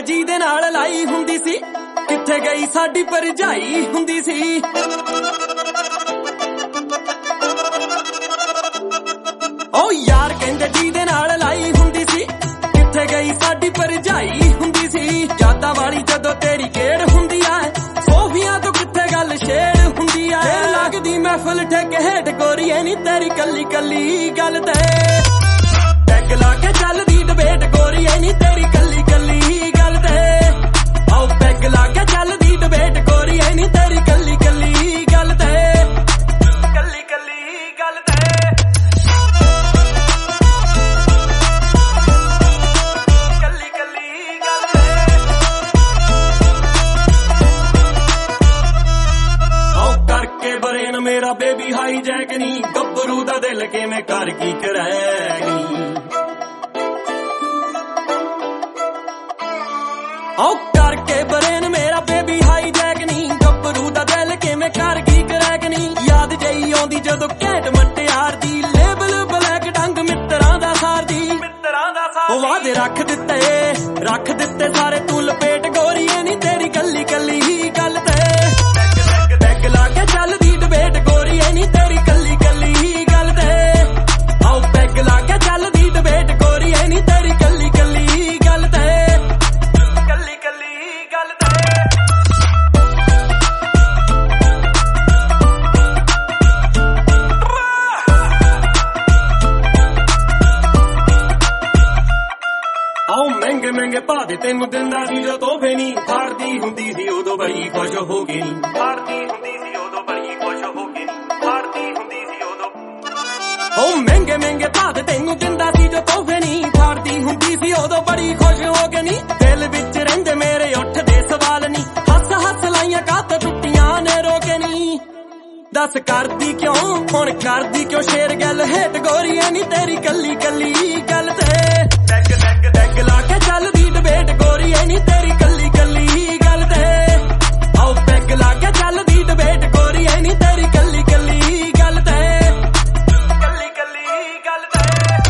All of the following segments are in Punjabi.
ਜਿਹਦੇ ਨਾਲ ਲਾਈ ਹੁੰਦੀ ਸੀ, ਕਿੱਥੇ ਗਈ ਸਾਡੀ ਭਰਜਾਈ ਹੁੰਦੀ ਸੀ। ਓ ਯਾਰ ਕਹਿੰਦੇ ਜਿਹਦੇ ਨਾਲ ਲਾਈ ਹੁੰਦੀ ਸੀ, ਕਿੱਥੇ ਗਈ ਸਾਡੀ ਭਰਜਾਈ ਹੁੰਦੀ ਸੀ। ਯਾਦਾਂ ਵਾਲੀ ਜਦੋਂ ਤੇਰੀ ਖੇਡ ਹੁੰਦੀ ਆ, ਸੋਫੀਆਂ ਤੋਂ ਕਿੱਥੇ ਗੱਲ ਛੇੜ ਹੁੰਦੀ ਆ। ਫੇਰ ਲੱਗਦੀ ਮਹਿਫਲ ਠੇਕੇ ਹੇਠ ਗੋਰੀਏ ਨੀ ਤੇਰੀ ਕੱਲੀ ਕੱਲੀ ਗੱਲ ਤੇ ਟੈਗ ਲਾ ਕੇ ਚੱਲਦੀ ਡਿਬੇਟ ਗੋਰੀਏ ਨੀ ਤੇਰੀ ਕੱਲੀ ਕੱਲੀ ਗੱਲ ਤੇ। ਆਓ ਪੈਗ ਲਾ ਕੇ ਚੱਲਦੀ ਡਿਬੇਟ ਗੋਰੀਏ ਨੀ ਤੇਰੀ ਕੱਲੀ ਕੱਲੀ ਗੱਲ ਤੇ, ਕੱਲੀ ਕੱਲੀ ਗੱਲ ਤੇ। ਮੇਰਾ ਬੇਬੀ ਹਾਈ ਜੈਕ ਨੀ, ਗੱਭਰੂ ਦਾ ਦਿਲ ਕਿਵੇਂ ਕਰ ਕੀ ਕਰੈਗੀ। ਓ ਕਰਕੇ ਬਰੇਨ ਮੇਰਾ ਬੇਬੀ ਹਾਈ ਜੈਕ ਨੀ, ਗੱਭਰੂ ਦਾ ਦਿਲ ਕਿਵੇਂ ਕਰ ਕੀ ਕਰੈਗੀ। ਯਾਦ ਜਈ ਆਉਂਦੀ ਜਦੋਂ ਘੈਂਟ ਮਟਿਆਰ ਦੀ, ਲੇਬਲ ਬਲੈਕ ਡੰਗ ਮਿੱਤਰਾਂ ਦਾ ਸਾਰਦੀ। ਉਹ ਵਾਦੇ ਰੱਖ ਦਿੱਤੇ ਸਾਰੇ ਤੂੰ ਲਪੇਟ ਗੋਰੀਏ ਨੀ ਤੇਰੀ ਕੱਲੀ ਕੱਲੀ ਗੱਲ ਤੇ ਟੈਗ ਲਾ ਕੇ ਚੱਲਦੀ ਡਿਬੇਟ ਗੋਰੀਏ ਨੀ ਤੇਰੀ ਕੱਲੀ ਕੱਲੀ ਗੱਲ ਤੇ। ਆਓ ਪੈਗ ਲਾ ਕੇ ਚੱਲਦੀ ਡਿਬੇਟ ਗੋਰੀਏ ਨੀ ਤੇਰੀ ਕੱਲੀ ਕੱਲੀ ਗੱਲ ਤੇ, ਕੱਲੀ ਕੱਲੀ ਗੱਲ ਤੇ। ਆਓ ਮਹਿੰਗੇ ਮਹਿੰਗੇ ਭਾਅ ਦੇ ਤੈਨੂੰ ਦਿੰਦਾ ਸੀ ਜੋ ਤੋਹਫੇ ਨੀ, ਹਾਰਦੀ ਹੁੰਦੀ ਸੀ ਉਦੋਂ ਬੜੀ ਖੁਸ਼ ਹੋ ਕੇ ਨੀ, ਹਾਰਦੀ ਹੁੰਦੀ ਸੀ ਉਦੋਂ ਬੜੀ ਖੁਸ਼ ਹੋ ਕੇ ਨੀ, ਹਾਰਦੀ ਹੁੰਦੀ ਸੀ ਉਦੋਂ। ਓ ਮਹਿੰਗੇ ਮਹਿੰਗੇ ਭਾਅ ਦੇ ਤੈਨੂੰ ਦਿੰਦਾ ਸੀ ਜੋ ਤੋਹਫੇ ਨੀ, ਹਾਰਦੀ ਹੁੰਦੀ ਸੀ ਉਦੋਂ ਬੜੀ ਖੁਸ਼ ਹੋ ਕੇ ਨੀ। ਦਿਲ ਵਿੱਚ ਰਹਿੰਦੇ ਮੇਰੇ ਉੱਠਦੇ ਸਵਾਲ ਨੀ, ਹੱਸ ਹੱਸ ਲਾਈਆਂ ਕਾਤ ਟੁੱਟੀਆਂ ਨੇ ਰੋਕੇ ਨੀ। ਦੱਸ ਕਰਦੀ ਕਿਉਂ ਹੁਣ ਕਰਦੀ ਕਿਉਂ ਸ਼ੇਰ ਗੱਲ ਹੇਠ ਗੋਰੀਏ ਨੀ ਤੇਰੀ ਕੱਲੀ ਕੱਲੀ ਗੱਲ ਤੇ ਟੈਗ ਲਾ ਕੇ ਚੱਲਦੀ ਡਿਬੇਟ ਗੋਰੀਏ ਨੀ ਤੇਰੀ ਕੱਲੀ ਕੱਲੀ ਗੱਲ ਤੇ। ਆਓ ਪੈਗ ਲਾ ਕੇ ਚੱਲਦੀ ਡਿਬੇਟ ਗੋਰੀਏ ਨੀ ਤੇਰੀ ਕੱਲੀ ਕੱਲੀ ਗੱਲ ਤੇ, ਕੱਲੀ ਕੱਲੀ ਗੱਲ ਤੇ।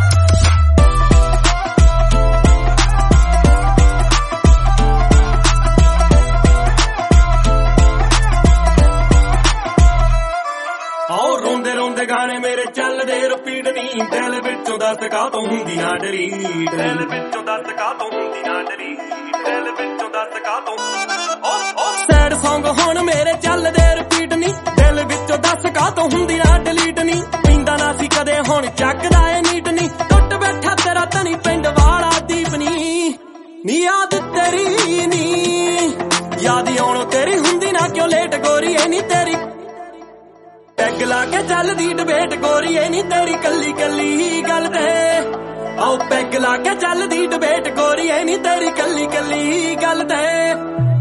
ਆਓ ਰੋਂਦੇ ਰੋਂਦੇ ਗਾਣੇ ਮੇਰੇ ਚੱਲਦੇ ਰਿਪੀਟ ਨੀ, ਦਿਲ ਵਿੱਚੋਂ ਦੱਸ ਕਾਹਤੋਂ ਹੁੰਦੀ ਨਾ ਡਰੀਟ, ਦਿਲ ਵਿੱਚੋਂ ਦੱਸ ਕਾਹਤੋਂ ਹੁੰਦੀ ਨਾ ਡਰੀਟ, ਦਿਲ ਵਿੱਚੋਂ ਦੱਸ ਕਾਹਤੋਂ। ਸੈਡ ਸੌਂਗ ਹੁਣ ਮੇਰੇ ਚੱਲਦੇ ਰਿਪੀਟ ਨੀ, ਦਿਲ ਵਿੱਚੋਂ ਦੱਸ ਕਾਹਤੋਂ ਹੁੰਦੀ ਨਾ ਡਿਲੀਟ ਨੀ। ਪੀਂਦਾ ਨਾ ਸੀ ਕਦੇ ਹੁਣ ਚੱਕਦਾ ਏ ਨੀਟ ਨੀ, ਟੁੱਟ ਬੈਠਾ ਤੇਰਾ ਤਣੀ ਪਿੰਡ ਵਾਲਾ ਦੀਪ ਨੀ ਯਾਦ ਤੇਰੀ ਨੀ, ਯਾਦ ਆਉਣੋਂ ਤੇਰੀ ਹੁੰਦੀ ਨਾ ਕਿਉਂ ਲੇਟ ਗੋਰੀਏ ਨੀ ਤੇਰੀ ਟੈਗ ਲਾ ਕੇ ਚੱਲਦੀ ਡਿਬੇਟ ਗੋਰੀਏ ਨੀ ਤੇਰੀ ਕੱਲੀ ਕੱਲੀ ਗੱਲ ਤੇ। ਆਓ ਪੈਗ ਲਾ ਕੇ ਚੱਲਦੀ ਡਿਬੇਟ ਗੋਰੀਏ ਨੀ ਤੇਰੀ ਕੱਲੀ ਕੱਲੀ ਗੱਲ ਤੇ।